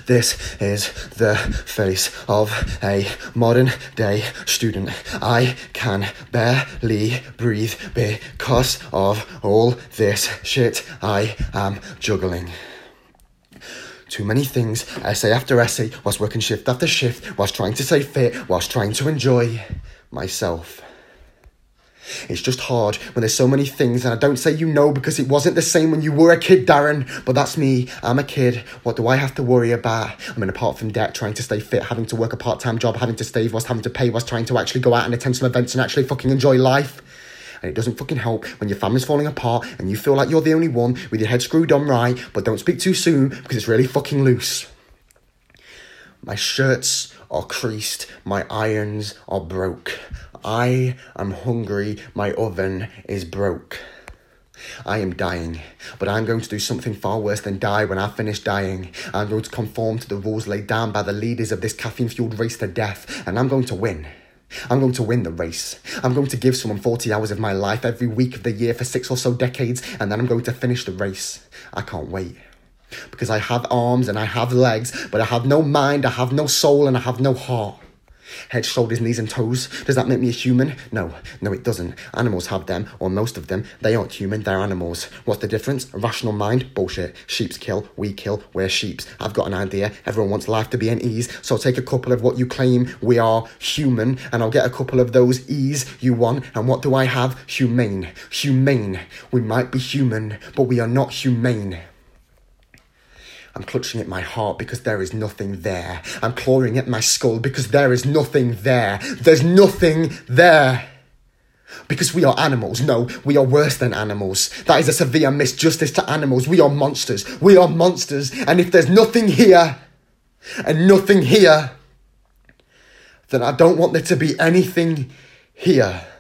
This is the face of a modern day student. I can barely breathe because of all this shit I am juggling. Too many things, essay after essay, whilst working shift after shift, whilst trying to stay fit, whilst trying to enjoy myself. It's just hard when there's so many things, and I don't say you know because it wasn't the same when you were a kid, Darren, but that's me. I'm a kid. What do I have to worry about? I'm in apart from debt, trying to stay fit, having to work a part-time job, having to stay whilst having to pay, whilst trying to actually go out and attend some events and actually fucking enjoy life. And it doesn't fucking help when your family's falling apart and you feel like you're the only one with your head screwed on right, but don't speak too soon because it's really fucking loose. My shirts are creased, my irons are broke. I am hungry, my oven is broke. I am dying, but I'm going to do something far worse than die when I finish dying. I'm going to conform to the rules laid down by the leaders of this caffeine-fueled race to death, and I'm going to win. I'm going to win the race. I'm going to give someone 40 hours of my life every week of the year for 6 or so decades, and then I'm going to finish the race. I can't wait. Because I have arms and I have legs, but I have no mind, I have no soul, and I have no heart. Head, shoulders, knees and toes. Does that make me a human? No, it doesn't. Animals have them, or most of them. They aren't human, they're animals. What's the difference? A rational mind? Bullshit. Sheeps kill, we kill, we're sheeps. I've got an idea. Everyone wants life to be an ease, so I'll take a couple of what you claim we are, human, and I'll get a couple of those ease you want. And what do I have? Humane. Humane. We might be human, but we are not humane. I'm clutching at my heart because there is nothing there. I'm clawing at my skull because there is nothing there. There's nothing there. Because we are animals. No, we are worse than animals. That is a severe misjustice to animals. We are monsters. We are monsters. And if there's nothing here and nothing here, then I don't want there to be anything here.